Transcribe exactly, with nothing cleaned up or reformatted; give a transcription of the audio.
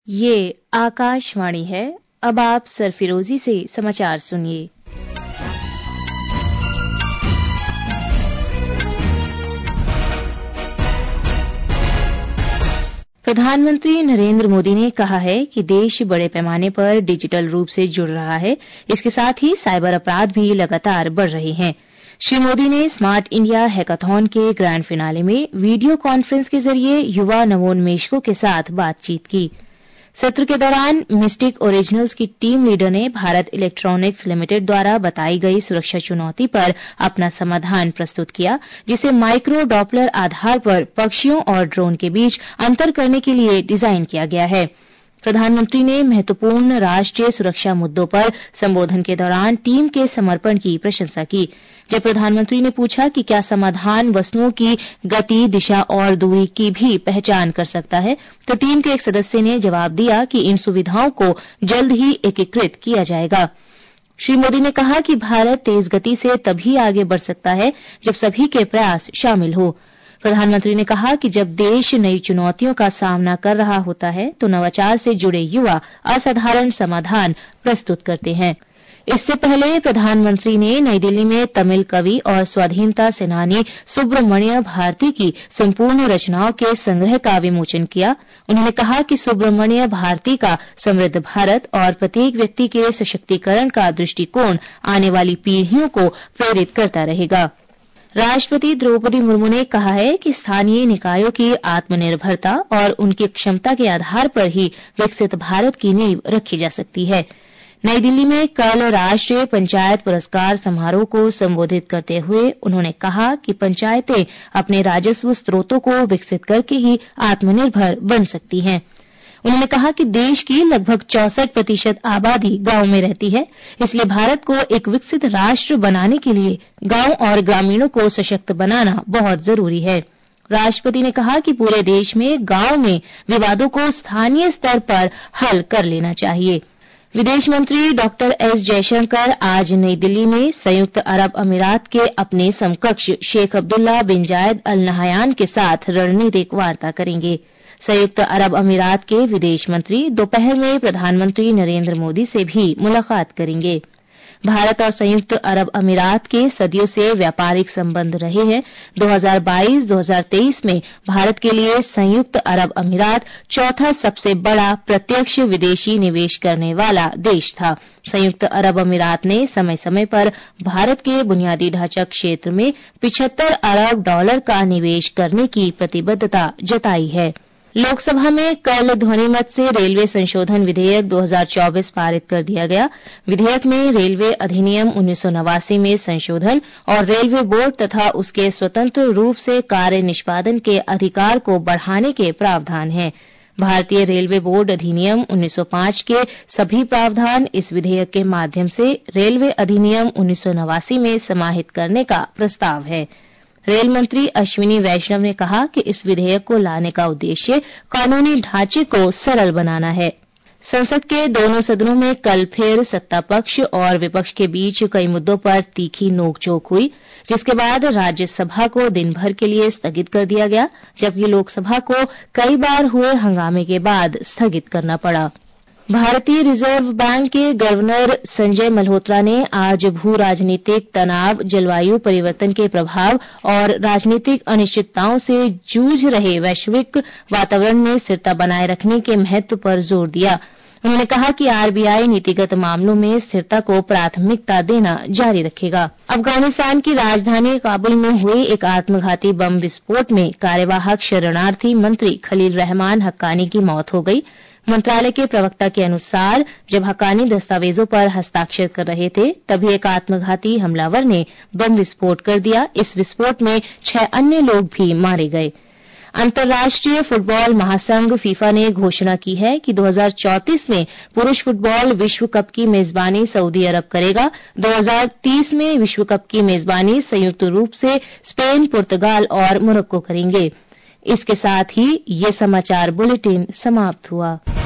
ये आकाशवाणी है। अब आप सरफिरोजी से समाचार सुनिए। प्रधानमंत्री नरेंद्र मोदी ने कहा है कि देश बड़े पैमाने पर डिजिटल रूप से जुड़ रहा है। इसके साथ ही साइबर अपराध भी लगातार बढ़ रहे हैं। श्री मोदी ने स्मार्ट इंडिया हैकाथॉन के ग्रैंड फिनाले में वीडियो कॉन्फ्रेंस के जरिए युवा नवोन्मेषकों के साथ बातचीत की। सत्र के दौरान मिस्टिक ओरिजिनल्स की टीम लीडर ने भारत इलेक्ट्रॉनिक्स लिमिटेड द्वारा बताई गई सुरक्षा चुनौती पर अपना समाधान प्रस्तुत किया, जिसे माइक्रो डॉपलर आधार पर पक्षियों और ड्रोन के बीच अंतर करने के लिए डिजाइन किया गया है। प्रधानमंत्री ने महत्वपूर्ण राष्ट्रीय सुरक्षा मुद्दों पर संबोधन के दौरान टीम के समर्पण की प्रशंसा की। जब प्रधानमंत्री ने पूछा कि क्या समाधान वस्तुओं की गति, दिशा और दूरी की भी पहचान कर सकता है, तो टीम के एक सदस्य ने जवाब दिया कि इन सुविधाओं को जल्द ही एकीकृत किया जाएगा। श्री मोदी ने कहा कि भारत तेज गति से तभी आगे बढ़ सकता है जब सभी के प्रयास शामिल हो। प्रधानमंत्री ने कहा कि जब देश नई चुनौतियों का सामना कर रहा होता है तो नवाचार से जुड़े युवा असाधारण समाधान प्रस्तुत करते हैं। इससे पहले प्रधानमंत्री ने नई दिल्ली में तमिल कवि और स्वाधीनता सेनानी सुब्रमण्य भारती की संपूर्ण रचनाओं के संग्रह का विमोचन किया। उन्होंने कहा कि सुब्रमण्य भारती का समृद्ध भारत और प्रत्येक व्यक्ति के सशक्तिकरण का दृष्टिकोण आने वाली पीढ़ियों को प्रेरित करता रहेगा। राष्ट्रपति द्रौपदी मुर्मू ने कहा है कि स्थानीय निकायों की आत्मनिर्भरता और उनकी क्षमता के आधार पर ही विकसित भारत की नींव रखी जा सकती है। नई दिल्ली में कल राष्ट्रीय पंचायत पुरस्कार समारोह को संबोधित करते हुए उन्होंने कहा कि पंचायतें अपने राजस्व स्रोतों को विकसित करके ही आत्मनिर्भर बन सकती हैं। उन्होंने कहा कि देश की लगभग चौसठ प्रतिशत आबादी गांव में रहती है, इसलिए भारत को एक विकसित राष्ट्र बनाने के लिए गांव और ग्रामीणों को सशक्त बनाना बहुत जरूरी है। राष्ट्रपति ने कहा कि पूरे देश में गांव में विवादों को स्थानीय स्तर पर हल कर लेना चाहिए। विदेश मंत्री डॉक्टर एस जयशंकर आज नई दिल्ली में संयुक्त अरब अमीरात के अपने समकक्ष शेख अब्दुल्ला बिन जायद अल नहयान के साथ रणनीतिक वार्ता करेंगे। संयुक्त अरब अमीरात के विदेश मंत्री दोपहर में प्रधानमंत्री नरेंद्र मोदी से भी मुलाकात करेंगे। भारत और संयुक्त अरब अमीरात के सदियों से व्यापारिक संबंध रहे हैं। दो हज़ार बाईस दो हज़ार तेईस में भारत के लिए संयुक्त अरब अमीरात चौथा सबसे बड़ा प्रत्यक्ष विदेशी निवेश करने वाला देश था। संयुक्त अरब अमीरात ने समय समय पर भारत के बुनियादी ढांचा क्षेत्र में पचहत्तर अरब डॉलर का निवेश करने की प्रतिबद्धता जताई है। लोकसभा में कल ध्वनिमत से रेलवे संशोधन विधेयक दो हज़ार चौबीस पारित कर दिया गया। विधेयक में रेलवे अधिनियम उन्नीस सौ नवासी में संशोधन और रेलवे बोर्ड तथा उसके स्वतंत्र रूप से कार्य निष्पादन के अधिकार को बढ़ाने के प्रावधान हैं। भारतीय रेलवे बोर्ड अधिनियम उन्नीस सौ पाँच के सभी प्रावधान इस विधेयक के माध्यम से रेलवे अधिनियम उन्नीस सौ नवासी में समाहित करने का प्रस्ताव है। रेल मंत्री अश्विनी वैष्णव ने कहा कि इस विधेयक को लाने का उद्देश्य कानूनी ढांचे को सरल बनाना है। संसद के दोनों सदनों में कल फिर सत्ता पक्ष और विपक्ष के बीच कई मुद्दों पर तीखी नोकझोंक हुई, जिसके बाद राज्यसभा को दिन भर के लिए स्थगित कर दिया गया, जबकि लोकसभा को कई बार हुए हंगामे के बाद स्थगित करना पड़ा। भारतीय रिजर्व बैंक के गवर्नर संजय मल्होत्रा ने आज भू राजनीतिक तनाव, जलवायु परिवर्तन के प्रभाव और राजनीतिक अनिश्चितताओं से जूझ रहे वैश्विक वातावरण में स्थिरता बनाए रखने के महत्व पर जोर दिया। उन्होंने कहा कि आरबीआई नीतिगत मामलों में स्थिरता को प्राथमिकता देना जारी रखेगा। अफगानिस्तान की राजधानी काबुल में हुए एक आत्मघाती बम विस्फोट में कार्यवाहक शरणार्थी मंत्री खलील रहमान हक्कानी की मौत हो गई। मंत्रालय के प्रवक्ता के अनुसार जब हक्कानी दस्तावेजों पर हस्ताक्षर कर रहे थे, तभी एक आत्मघाती हमलावर ने बम विस्फोट कर दिया। इस विस्फोट में छह अन्य लोग भी मारे गए। अंतर्राष्ट्रीय फुटबॉल महासंघ फीफा ने घोषणा की है कि दो हज़ार चौंतीस में पुरुष फुटबॉल विश्व कप की मेजबानी सऊदी अरब करेगा। दो हज़ार तीस में विश्व कप की मेजबानी संयुक्त रूप से स्पेन, पुर्तगाल और मोरक्को करेंगे। इसके साथ ही ये समाचार बुलेटिन समाप्त हुआ।